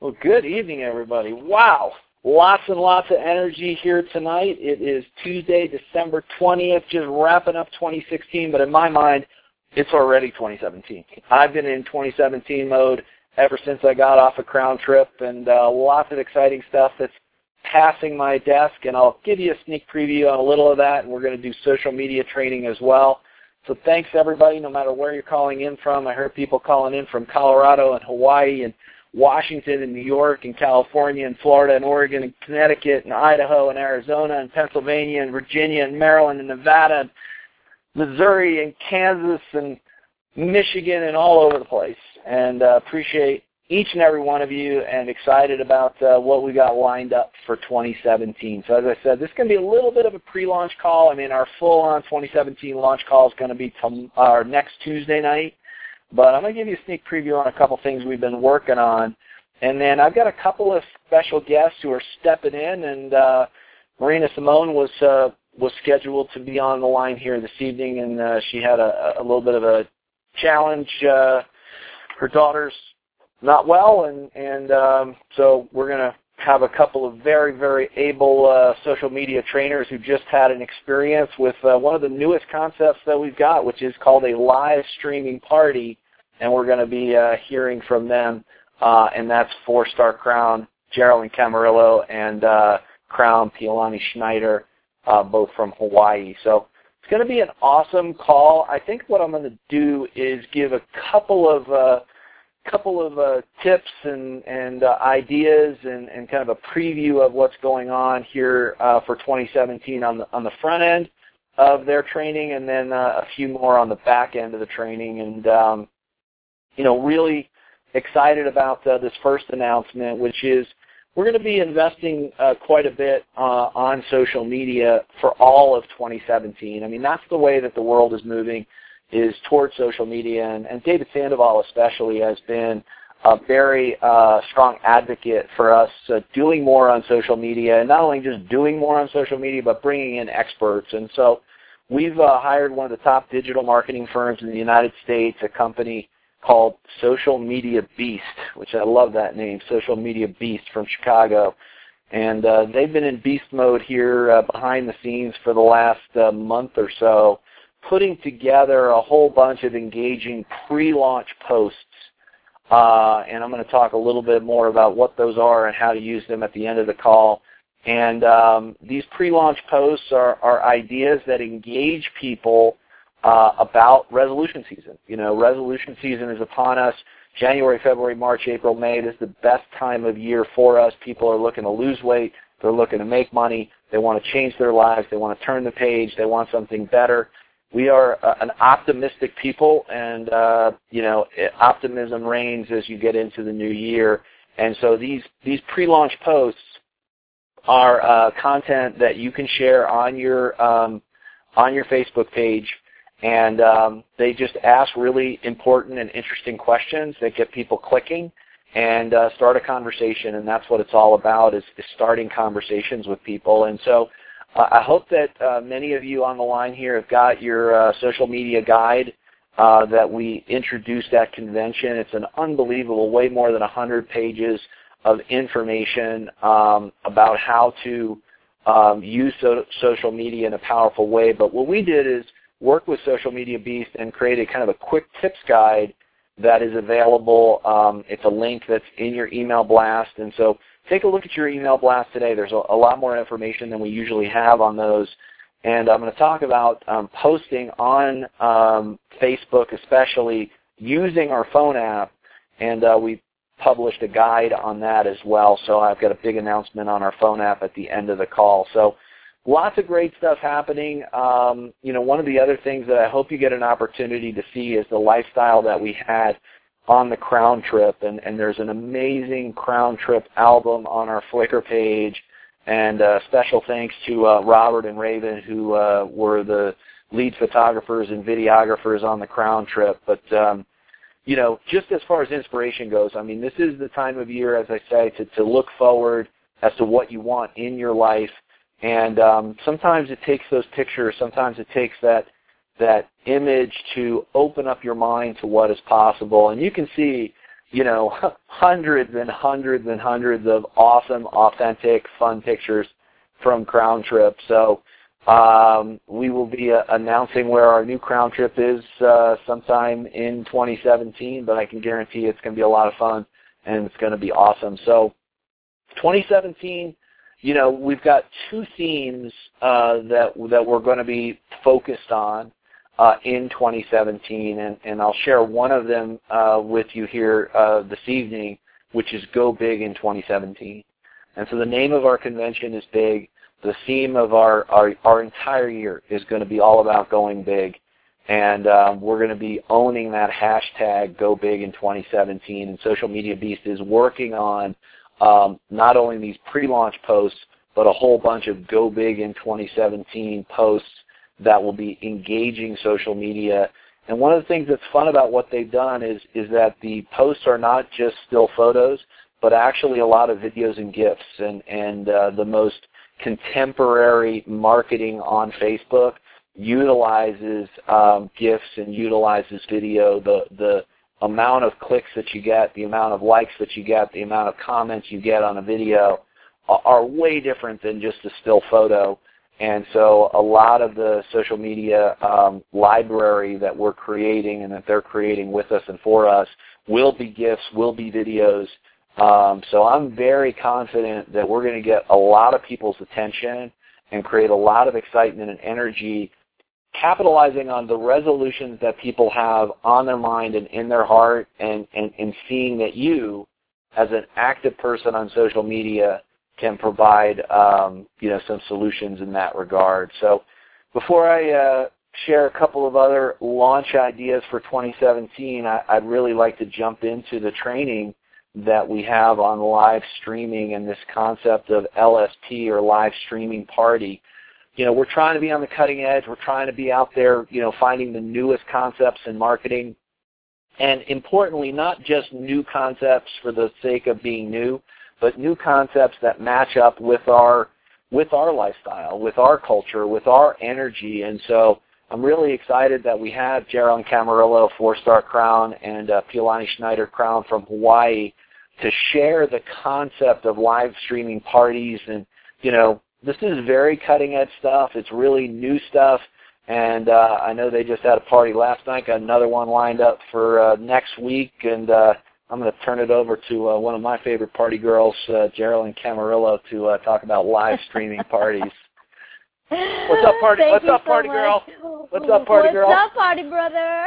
Well, good evening, everybody. Wow, lots and lots of energy here tonight. It is Tuesday, December 20th, just wrapping up 2016, but in my mind, it's already 2017. I've been in 2017 mode ever since I got off a Crown trip, and lots of exciting stuff that's passing my desk, and I'll give you a sneak preview on a little of that, and we're going to do social media training as well. So thanks, everybody, no matter where you're calling in from. I heard people calling in from Colorado and Hawaii and Washington and New York and California and Florida and Oregon and Connecticut and Idaho and Arizona and Pennsylvania and Virginia and Maryland and Nevada and Missouri and Kansas and Michigan and all over the place. And appreciate each and every one of you and excited about what we got lined up for 2017. So as I said, this is going to be a little bit of a pre-launch call. I mean, our full-on 2017 launch call is going to be our next Tuesday night. But I'm going to give you a sneak preview on a couple things we've been working on. And then I've got a couple of special guests who are stepping in, and Marina Simone was scheduled to be on the line here this evening, and she had a little bit of a challenge. Her daughter's not well, and so we're going to have a couple of very, very able social media trainers who just had an experience with one of the newest concepts that we've got, which is called a live streaming party, and we're going to be hearing from them, and that's four-star Crown Geraldine Camarillo and Crown Pialani Schneider, both from Hawaii. So it's going to be an awesome call. I think what I'm going to do is give a couple of tips and ideas and kind of a preview of what's going on here for 2017 on the front end of their training, and then a few more on the back end of the training. And really excited about this first announcement, which is we're going to be investing quite a bit on social media for all of 2017. I mean, that's the way that the world is moving, is towards social media, and David Sandoval especially has been a very strong advocate for us doing more on social media, and not only just doing more on social media, but bringing in experts. And so we've hired one of the top digital marketing firms in the United States, a company called Social Media Beast, which I love that name, Social Media Beast from Chicago. And they've been in beast mode here behind the scenes for the last month or so, putting together a whole bunch of engaging pre-launch posts. And I'm going to talk a little bit more about what those are and how to use them at the end of the call. And these pre-launch posts are ideas that engage people about resolution season. Resolution season is upon us. January, February, March, April, May. This is the best time of year for us. People are looking to lose weight. They're looking to make money. They want to change their lives. They want to turn the page. They want something better. We are an optimistic people, and optimism reigns as you get into the new year. And so these pre-launch posts are content that you can share on your Facebook page. And they just ask really important and interesting questions that get people clicking and start a conversation. And that's what it's all about, is starting conversations with people. And so I hope that many of you on the line here have got your social media guide that we introduced at convention. It's an unbelievable, way more than 100 pages of information about how to use social media in a powerful way. But what we did is work with Social Media Beast and created kind of a quick tips guide that is available. It's a link that's in your email blast. And so take a look at your email blast today. There's a lot more information than we usually have on those. And I'm going to talk about posting on Facebook, especially using our phone app. And we published a guide on that as well. So I've got a big announcement on our phone app at the end of the call. So lots of great stuff happening. One of the other things that I hope you get an opportunity to see is the lifestyle that we had on the Crown trip. And there's an amazing Crown trip album on our Flickr page. And special thanks to Robert and Raven, who were the lead photographers and videographers on the Crown trip. But, just as far as inspiration goes, I mean, this is the time of year, as I say, to look forward as to what you want in your life. And sometimes it takes those pictures, sometimes it takes that image to open up your mind to what is possible. And you can see, hundreds and hundreds and hundreds of awesome, authentic, fun pictures from Crown Trip. So we will be announcing where our new Crown Trip is sometime in 2017, but I can guarantee it's going to be a lot of fun and it's going to be awesome. So 2017, we've got two themes that we're going to be focused on in 2017, and I'll share one of them with you here this evening, which is Go Big in 2017. And so the name of our convention is Big. The theme of our entire year is going to be all about going big, and we're going to be owning that hashtag Go Big in 2017. And Social Media Beast is working on not only these pre-launch posts, but a whole bunch of Go Big in 2017 posts that will be engaging social media. And one of the things that's fun about what they've done is that the posts are not just still photos, but actually a lot of videos and GIFs. And the most contemporary marketing on Facebook utilizes GIFs and utilizes video. The amount of clicks that you get, the amount of likes that you get, the amount of comments you get on a video are way different than just a still photo. And so a lot of the social media library that we're creating and that they're creating with us and for us will be GIFs, will be videos. So I'm very confident that we're going to get a lot of people's attention and create a lot of excitement and energy, capitalizing on the resolutions that people have on their mind and in their heart, and seeing that you, as an active person on social media, can provide some solutions in that regard. So before I share a couple of other launch ideas for 2017, I'd really like to jump into the training that we have on live streaming and this concept of LSP, or live streaming party. We're trying to be on the cutting edge. We're trying to be out there, finding the newest concepts in marketing. And importantly, not just new concepts for the sake of being new, but new concepts that match up with our lifestyle, with our culture, with our energy. And so I'm really excited that we have Geraldine Camarillo, 4-star Crown, and Pialani Schneider Crown from Hawaii to share the concept of live streaming parties. And, this is very cutting edge stuff. It's really new stuff. And I know they just had a party last night, got another one lined up for next week. And I'm going to turn it over to one of my favorite party girls, Geraldine Camarillo, to talk about live streaming parties. What's up, party? What's up, party girl? What's up, party girl? What's up, party brother?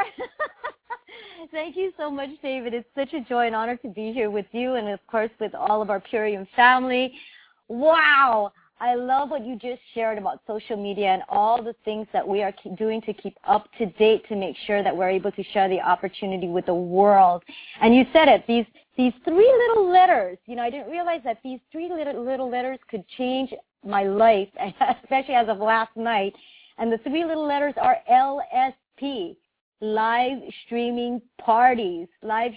Thank you so much, David. It's such a joy and honor to be here with you, and of course with all of our Purium family. Wow. I love what you just shared about social media and all the things that we are doing to keep up to date to make sure that we're able to share the opportunity with the world. And you said it, these 3 little letters, I didn't realize that these 3 little letters could change my life, especially as of last night. And the 3 little letters are LSP. Live streaming parties. I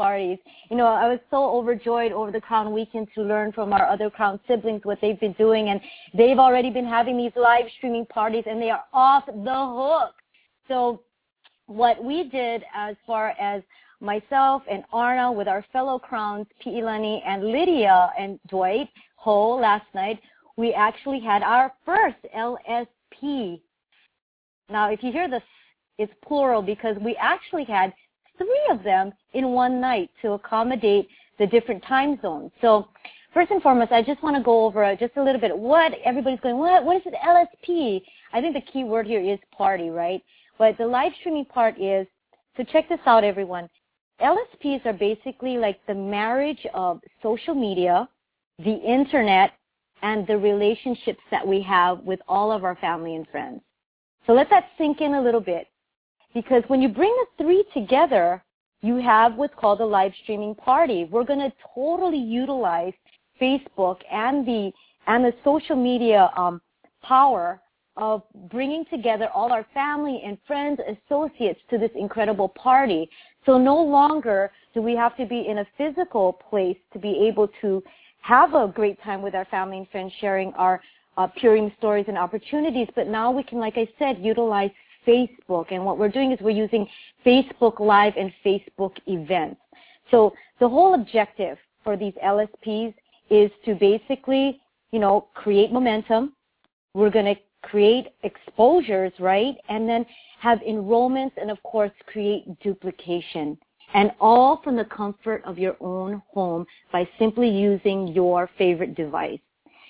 was so overjoyed over the Crown Weekend to learn from our other Crown siblings what they've been doing, and they've already been having these live streaming parties, and they are off the hook. So what we did, as far as myself and Arna with our fellow Crowns, Piilani and Lydia and Dwight Ho last night, we actually had our first LSP. Now, if you hear this, it's plural because we actually had 3 of them in one night to accommodate the different time zones. So first and foremost, I just want to go over just a little bit what everybody's going, what is it, LSP? I think the key word here is party, right? But the live streaming part is, so check this out, everyone. LSPs are basically like the marriage of social media, the internet, and the relationships that we have with all of our family and friends. So let that sink in a little bit. Because when you bring the 3 together, you have what's called a live streaming party. We're going to totally utilize Facebook and the social media power of bringing together all our family and friends, associates to this incredible party. So no longer do we have to be in a physical place to be able to have a great time with our family and friends, sharing our Purium stories and opportunities. But now we can, like I said, utilize Facebook, and what we're doing is we're using Facebook Live and Facebook events. So the whole objective for these LSPs is to basically, create momentum. We're going to create exposures, right? And then have enrollments and, of course, create duplication. And all from the comfort of your own home by simply using your favorite device.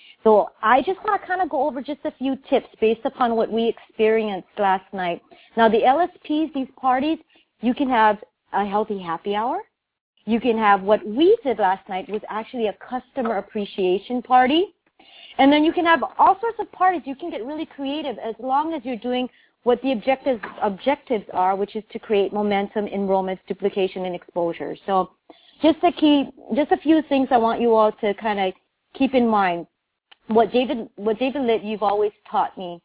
So I just want to kind of go over just a few tips based upon what we experienced last night. Now, the LSPs, these parties, you can have a healthy happy hour. You can have what we did last night was actually a customer appreciation party. And then you can have all sorts of parties. You can get really creative as long as you're doing what the objectives are, which is to create momentum, enrollments, duplication, and exposure. So just a few things I want you all to kind of keep in mind. What David Litt, you've always taught me,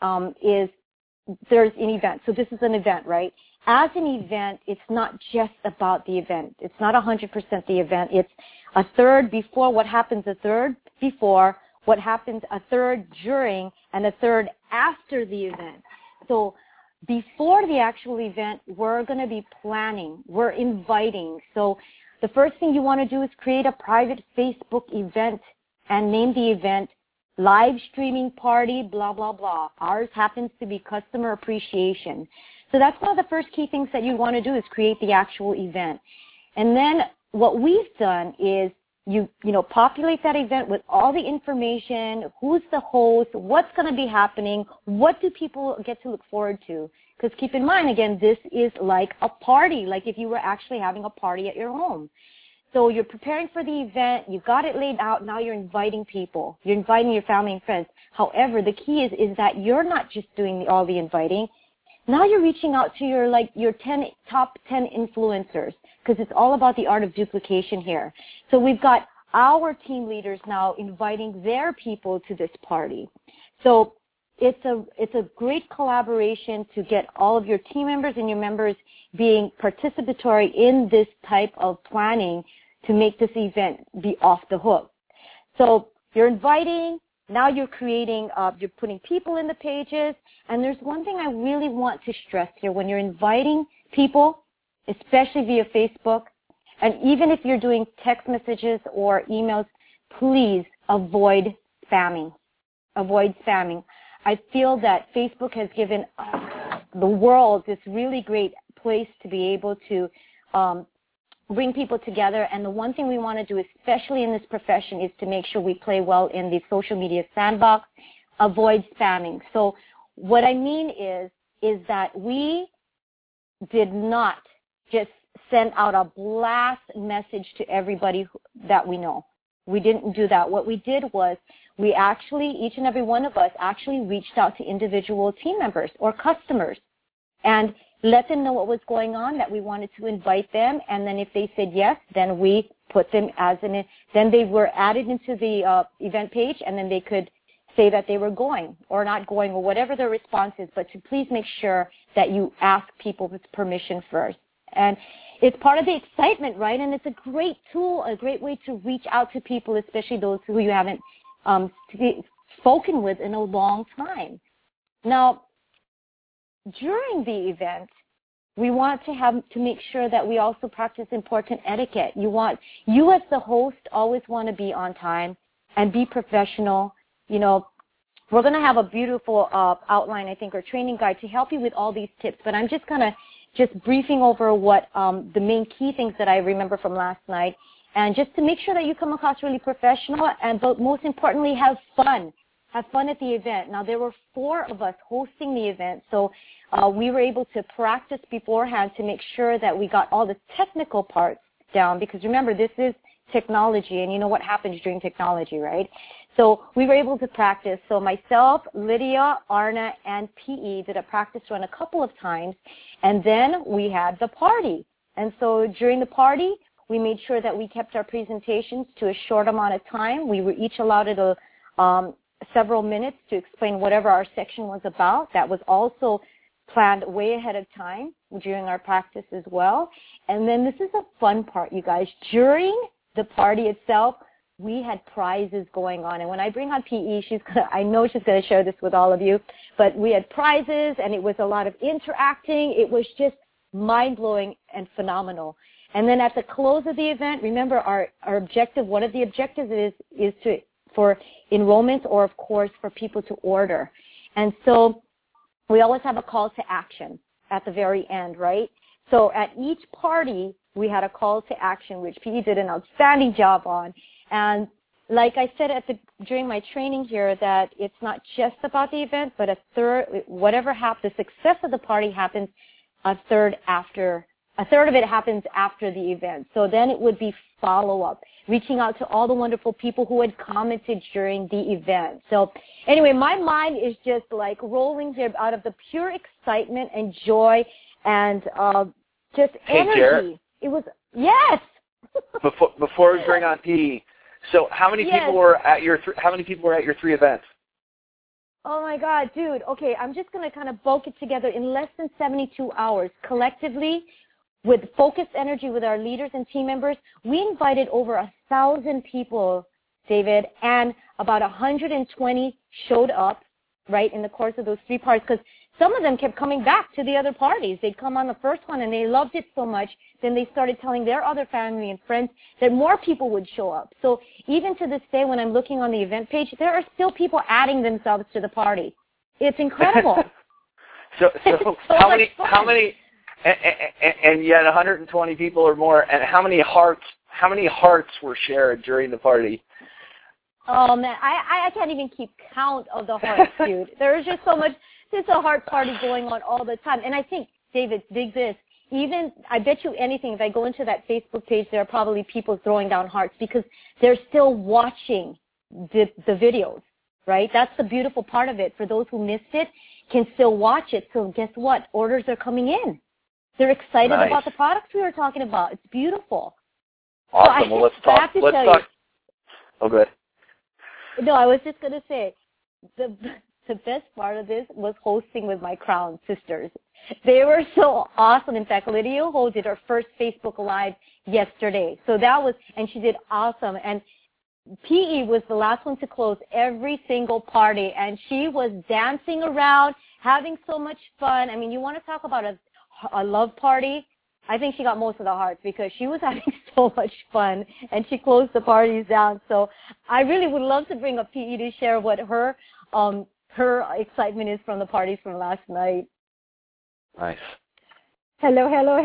is there's an event. So this is an event, right? As an event, it's not just about the event. It's not 100% the event. It's a third before, what happens a third before, what happens a third during, and a third after the event. So before the actual event, we're going to be planning. We're inviting. So the first thing you want to do is create a private Facebook event and name the event live streaming party, blah, blah, blah. Ours happens to be customer appreciation. So that's one of the first key things that you want to do is create the actual event. And then what we've done is you populate that event with all the information, who's the host, what's going to be happening, what do people get to look forward to. Because keep in mind, again, this is like a party, like if you were actually having a party at your home. So you're preparing for the event, you've got it laid out, now you're inviting people. You're inviting your family and friends. However, the key is that you're not just doing all the inviting. Now you're reaching out to your top 10 influencers, because it's all about the art of duplication here. So we've got our team leaders now inviting their people to this party. So it's a great collaboration to get all of your team members and your members being participatory in this type of planning to make this event be off the hook. So you're inviting, now you're creating, you're putting people in the pages, and there's one thing I really want to stress here. When you're inviting people, especially via Facebook, and even if you're doing text messages or emails, please avoid spamming. Avoid spamming. I feel that Facebook has given the world this really great place to be able to bring people together. And the one thing we want to do, especially in this profession, is to make sure we play well in the social media sandbox, avoid spamming. So what I mean is that we did not just send out a blast message to everybody that we know. We didn't do that. What we did was we actually, each and every one of us actually reached out to individual team members or customers and let them know what was going on, that we wanted to invite them. And then if they said yes, then we put them then they were added into the event page, and then they could say that they were going or not going or whatever their response is. But to please make sure that you ask people with permission first. And it's part of the excitement, right? And it's a great tool, a great way to reach out to people, especially those who you haven't spoken with in a long time. Now, during the event, we want to make sure that we also practice important etiquette. You as the host always want to be on time and be professional. We're going to have a beautiful outline, I think, or training guide to help you with all these tips, but I'm just going to briefing over what the main key things that I remember from last night, and just to make sure that you come across really professional, but most importantly, have fun. Have fun at the event. Now, there were 4 of us hosting the event, so we were able to practice beforehand to make sure that we got all the technical parts down, because remember, this is technology, and you know what happens during technology, right? So we were able to practice. So myself, Lydia, Arna, and PE did a practice run a couple of times, and then we had the party. And so during the party, we made sure that we kept our presentations to a short amount of time. We were each allotted several minutes to explain whatever our section was about. That was also planned way ahead of time during our practice as well. And then this is a fun part, you guys. During the party itself, we had prizes going on. And when I bring on PE, I know she's going to share this with all of you, but we had prizes, and it was a lot of interacting. It was just mind-blowing and phenomenal. And then at the close of the event, remember our objective, one of the objectives is for enrollments or, of course, for people to order. And so we always have a call to action at the very end, right? So at each party, we had a call to action, which PE did an outstanding job on. And like I said during my training here, that it's not just about the event, but whatever happens, the success of the party happens a third of it happens after the event. So then it would be follow-up, reaching out to all the wonderful people who had commented during the event. So anyway, my mind is just like rolling here out of the pure excitement and joy and just energy. Jarrett, it was, yes. before we bring on PE, so how many people were at your 3 events? Oh my God, dude. Okay, I'm just going to kind of bulk it together in less than 72 hours. Collectively, with focused energy with our leaders and team members, we invited over 1,000 people, David, and about 120 showed up, right, in the course of those 3 parties, because some of them kept coming back to the other parties. They'd come on the first one, and they loved it so much, then they started telling their other family and friends that more people would show up. So even to this day, when I'm looking on the event page, there are still people adding themselves to the party. It's incredible. so how many, and yet 120 people or more, and how many hearts were shared during the party? Oh man, I can't even keep count of the hearts, dude. There's just so much. There's a heart party going on all the time. And I think, David, dig this. Even, I bet you anything, if I go into that Facebook page, there are probably people throwing down hearts because they're still watching the videos, right? That's the beautiful part of it. For those who missed it, can still watch it. So guess what? Orders are coming in. They're excited about the products we were talking about. It's beautiful. Awesome. Well, let's talk. Oh, good. No, I was just going to say, the best part of this was hosting with my Crown sisters. They were so awesome. In fact, Lydia Ho did her first Facebook Live yesterday. So that was, and she did awesome. And PE was the last one to close every single party. And she was dancing around, having so much fun. I mean, you want to talk about a love party? I think she got most of the hearts because she was having so much fun and she closed the parties down. So I really would love to bring up PE to share what her excitement is from the parties from last night. Nice. Hello.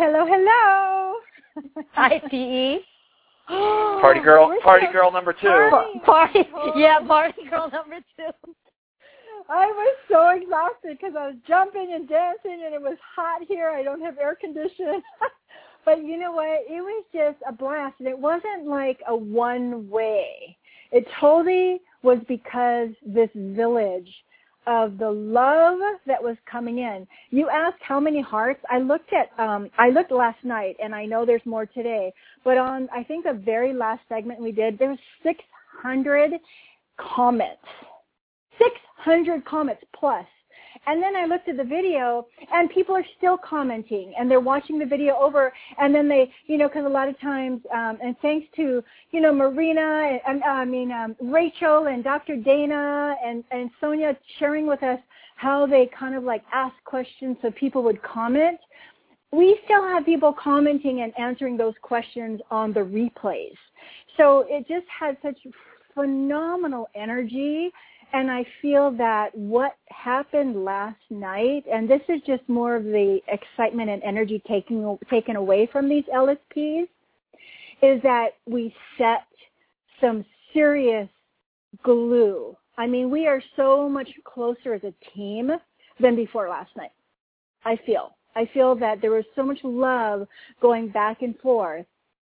Hi, PE. Party girl number 2. Party girl number 2. I was so exhausted because I was jumping and dancing and it was hot here. I don't have air conditioning. But you know what? It was just a blast. And it wasn't like a one way. It totally was because this village of the love that was coming in. You asked how many hearts. I looked last night, and I know there's more today, but on, I think, the very last segment we did, there was 600 comments. 600 comments plus. And then I looked at the video, and people are still commenting, and they're watching the video over, and then they, because a lot of times, and thanks to, Marina, Rachel and Dr. Dana and Sonia sharing with us how they kind of like ask questions so people would comment. We still have people commenting and answering those questions on the replays. So it just had such phenomenal energy. And I feel that what happened last night, and this is just more of the excitement and energy taken away from these LSPs, is that we set some serious glue. I mean, we are so much closer as a team than before last night, I feel. I feel that there was so much love going back and forth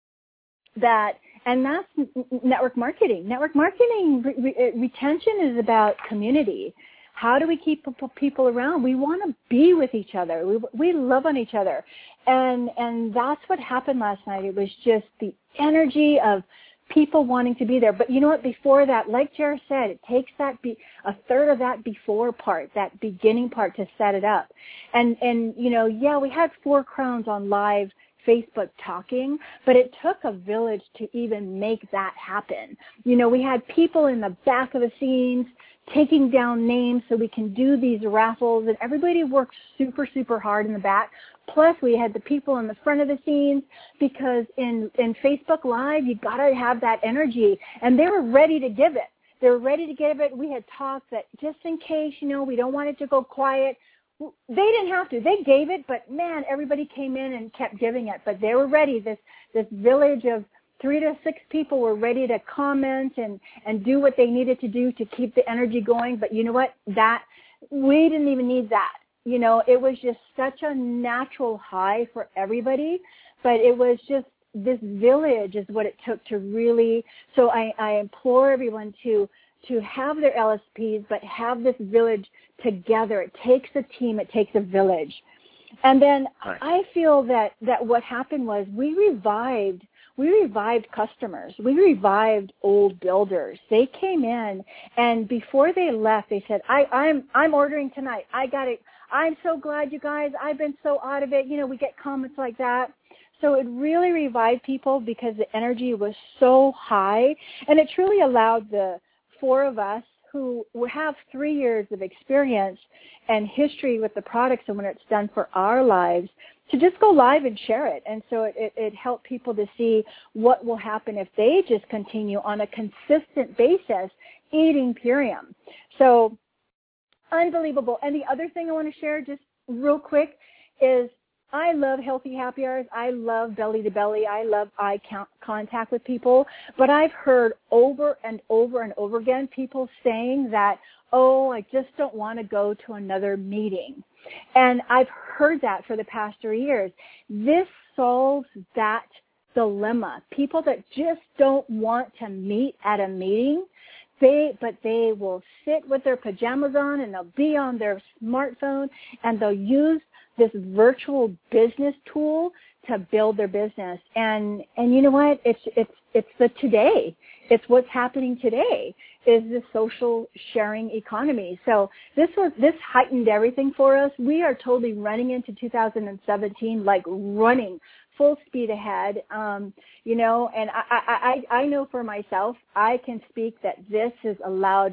and that's network marketing. Network marketing retention is about community. How do we keep people around? We want to be with each other. We love on each other. And that's what happened last night. It was just the energy of people wanting to be there. But you know what? Before that, like Jared said, it takes a third of that before part, that beginning part to set it up. And we had 4 crowns on live Facebook talking, but it took a village to even make that happen. We had people in the back of the scenes taking down names so we can do these raffles, and everybody worked super, super hard in the back. Plus, we had the people in the front of the scenes, because in Facebook Live, you got to have that energy, and they were ready to give it. They were ready to give it. We had talked that just in case, we don't want it to go quiet. They didn't have to. They gave it, but man, everybody came in and kept giving it. But they were ready. This village of 3 to 6 people were ready to comment and do what they needed to do to keep the energy going. But you know what? We didn't even need that. It was just such a natural high for everybody. But it was just, this village is what it took to really. So I implore everyone to have their LSPs, but have this village together. It takes a team. It takes a village. And then I feel that what happened was we revived customers. We revived old builders. They came in, and before they left, they said, I'm ordering tonight. I got it. I'm so glad, you guys. I've been so out of it. We get comments like that. So it really revived people because the energy was so high, and it truly allowed the 4 of us who have 3 years of experience and history with the products and when it's done for our lives to just go live and share it. And so it helped people to see what will happen if they just continue on a consistent basis eating Purium. So unbelievable. And the other thing I want to share just real quick is I love healthy happy hours. I love belly to belly. I love eye contact with people. But I've heard over and over and over again people saying that, I just don't want to go to another meeting. And I've heard that for the past 3 years. This solves that dilemma. People that just don't want to meet at a meeting, but they will sit with their pajamas on, and they'll be on their smartphone, and they'll use this virtual business tool to build their business. And you know what? It's the today. It's what's happening today is the social sharing economy. So this heightened everything for us. We are totally running into 2017 like running full speed ahead. And I know for myself, I can speak that this has allowed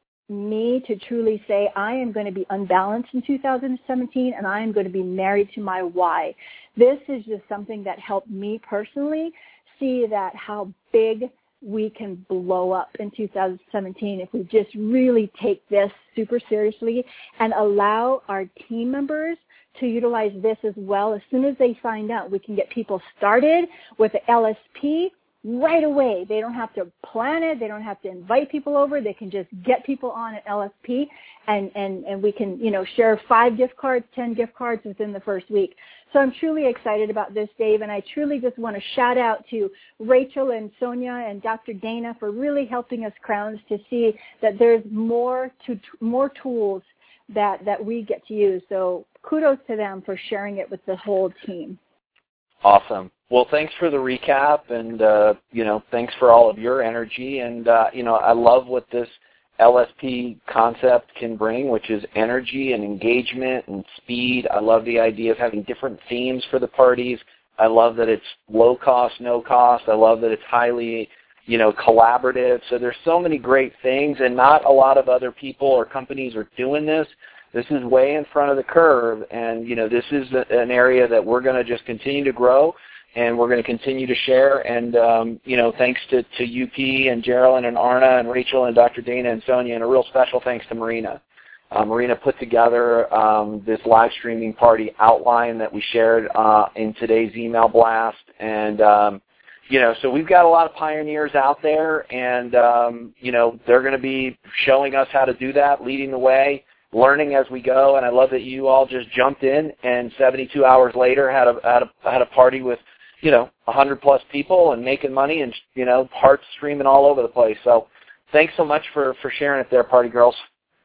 me to truly say I am going to be unbalanced in 2017, and I am going to be married to my why. This is just something that helped me personally see that how big we can blow up in 2017 if we just really take this super seriously and allow our team members to utilize this as well. As soon as they find out, we can get people started with the LSP right away. They don't have to plan it. They don't have to invite people over. They can just get people on an LSP, and we can, share 5 gift cards, 10 gift cards within the first week. So I'm truly excited about this, Dave, and I truly just want to shout out to Rachel and Sonia and Dr. Dana for really helping us Crowns to see that there's more tools that we get to use. So kudos to them for sharing it with the whole team. Awesome. Well, thanks for the recap, and, thanks for all of your energy. And, I love what this LSP concept can bring, which is energy and engagement and speed. I love the idea of having different themes for the parties. I love that it's low cost, no cost. I love that it's highly, collaborative. So there's so many great things, and not a lot of other people or companies are doing this. This is way in front of the curve, and, this is an area that we're going to just continue to grow, and we're going to continue to share. And, thanks to UP and Geraldine and Arna and Rachel and Dr. Dana and Sonia, and a real special thanks to Marina. Marina put together this live streaming party outline that we shared in today's email blast. And, so we've got a lot of pioneers out there, and, they're going to be showing us how to do that, leading the way, learning as we go. And I love that you all just jumped in, and 72 hours later had a party with 100+ people and making money, and hearts streaming all over the place. So thanks so much for sharing it there, party girls.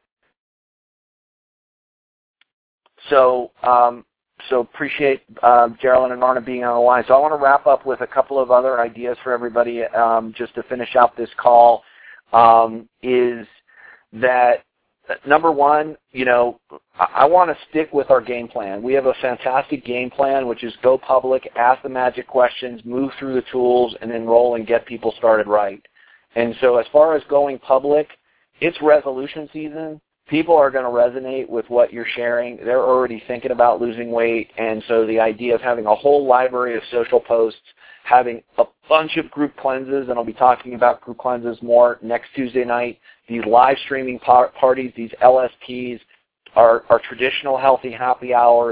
So appreciate Geraldine and Arna being on the line. So I want to wrap up with a couple of other ideas for everybody just to finish out this call. Is that number one, I want to stick with our game plan. We have a fantastic game plan, which is go public, ask the magic questions, move through the tools, and enroll and get people started right. And so as far as going public, it's resolution season. People are going to resonate with what you're sharing. They're already thinking about losing weight, and so the idea of having a whole library of social posts, having a bunch of group cleanses, and I'll be talking about group cleanses more next Tuesday night, these live streaming parties, these LSPs, our traditional healthy happy hours.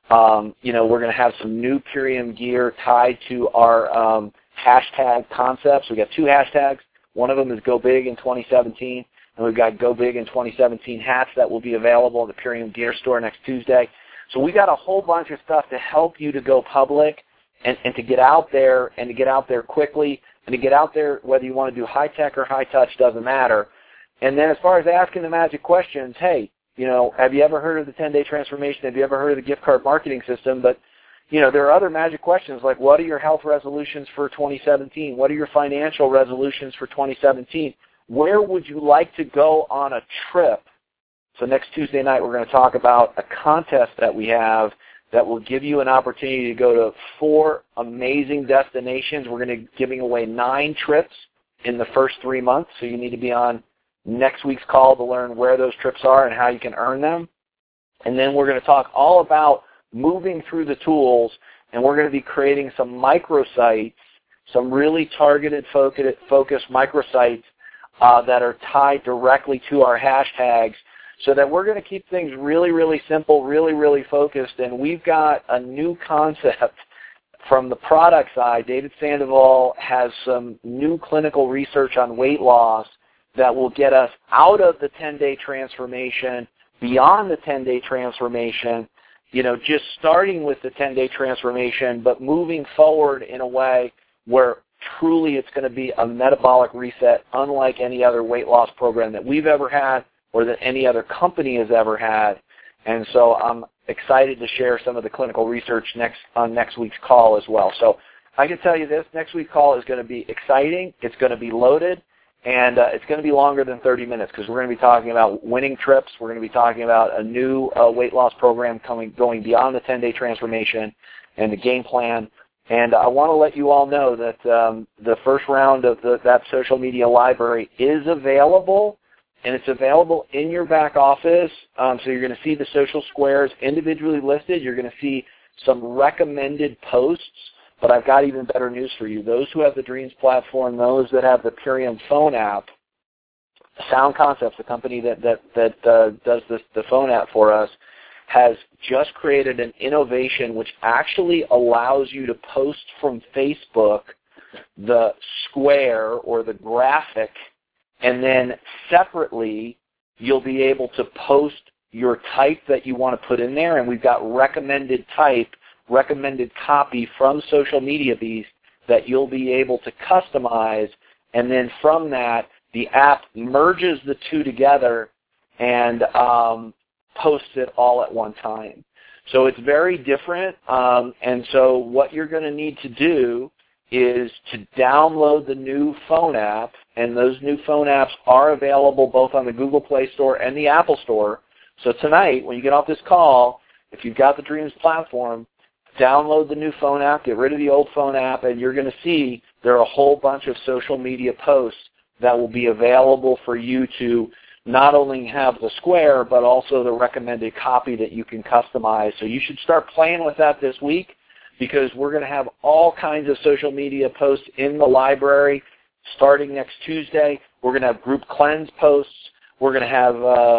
We're going to have some new Purium gear tied to our hashtag concepts. We got 2 hashtags. One of them is Go Big in 2017. And we've got Go Big in 2017 hats that will be available in the Purium Gear Store next Tuesday. So we got a whole bunch of stuff to help you to go public and to get out there and to get out there quickly and to get out there whether you want to do high tech or high touch doesn't matter. And then as far as asking the magic questions, hey, have you ever heard of the 10-day transformation? Have you ever heard of the gift card marketing system? But, there are other magic questions like what are your health resolutions for 2017? What are your financial resolutions for 2017? Where would you like to go on a trip? So next Tuesday night, we're going to talk about a contest that we have that will give you an opportunity to go to 4 amazing destinations. We're going to be giving away 9 trips in the first 3 months, so you need to be on next week's call to learn where those trips are and how you can earn them. And then we're going to talk all about moving through the tools, and we're going to be creating some microsites, some really targeted, focused microsites that are tied directly to our hashtags so that we're going to keep things really, really simple, really, really focused. And we've got a new concept from the product side. David Sandoval has some new clinical research on weight loss that will get us out of the 10-day transformation, beyond the 10-day transformation, just starting with the 10-day transformation, but moving forward in a way where truly it's going to be a metabolic reset unlike any other weight loss program that we've ever had or that any other company has ever had. And so I'm excited to share some of the clinical research on next week's call as well. So I can tell you this, next week's call is going to be exciting, it's going to be loaded, and it's going to be longer than 30 minutes because we're going to be talking about winning trips. We're going to be talking about a new weight loss program going beyond the 10-day transformation and the game plan. And I want to let you all know that the first round of that social media library is available, and it's available in your back office. So you're going to see the social squares individually listed. You're going to see some recommended posts. But I've got even better news for you. Those who have the Dreams platform, those that have the Purium phone app, Sound Concepts, the company that does the phone app for us, has just created an innovation which actually allows you to post from Facebook the square or the graphic, and then separately you'll be able to post your type that you want to put in there, and we've got recommended type, recommended copy from Social Media Beast that you'll be able to customize, and then from that the app merges the two together and posts it all at one time. So it's very different, and so what you're going to need to do is to download the new phone app, and those new phone apps are available both on the Google Play Store and the Apple Store. So tonight, when you get off this call, if you've got the Dreams platform, download the new phone app, get rid of the old phone app, and you're going to see there are a whole bunch of social media posts that will be available for you to not only have the square, but also the recommended copy that you can customize. So you should start playing with that this week because we're going to have all kinds of social media posts in the library starting next Tuesday. We're going to have group cleanse posts. We're going to have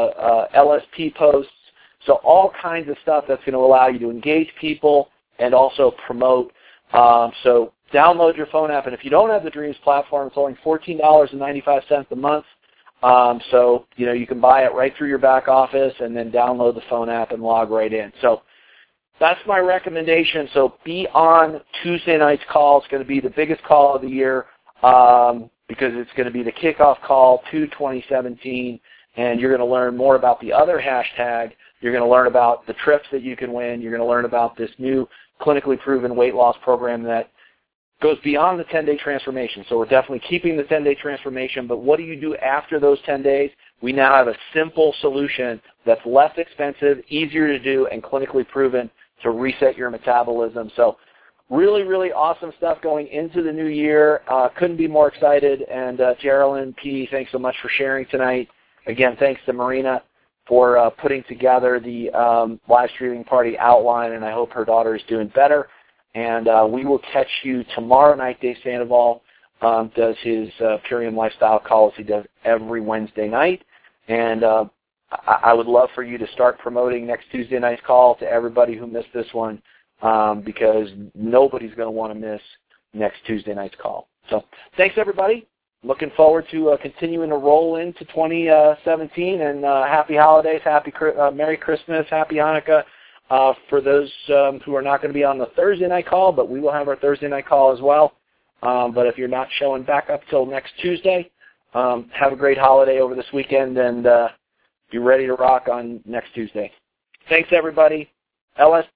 LSP posts. So all kinds of stuff that's going to allow you to engage people and also promote. So download your phone app. And if you don't have the Dreams platform, it's only $14.95 a month. So, you can buy it right through your back office and then download the phone app and log right in. So that's my recommendation. So be on Tuesday night's call. It's going to be the biggest call of the year because it's going to be the kickoff call to 2017, and you're going to learn more about the other hashtag. You're going to learn about the trips that you can win. You're going to learn about this new clinically proven weight loss program that goes beyond the 10-day transformation. So we're definitely keeping the 10-day transformation, but what do you do after those 10 days? We now have a simple solution that's less expensive, easier to do, and clinically proven to reset your metabolism. So really, really awesome stuff going into the new year. Couldn't be more excited. And Geraldine P., thanks so much for sharing tonight. again, thanks to Marina for putting together the live streaming party outline, and I hope her daughter is doing better. And we will catch you tomorrow night. Dave Sandoval does his Purium Lifestyle call as he does every Wednesday night. And I would love for you to start promoting next Tuesday night's call to everybody who missed this one, because nobody's going to want to miss next Tuesday night's call. So thanks, everybody. Looking forward to continuing to roll into 2017, and happy holidays, Merry Christmas, Happy Hanukkah for those who are not going to be on the Thursday night call, but we will have our Thursday night call as well. But if you're not showing back up till next Tuesday, have a great holiday over this weekend, and be ready to rock on next Tuesday. Thanks, everybody. LS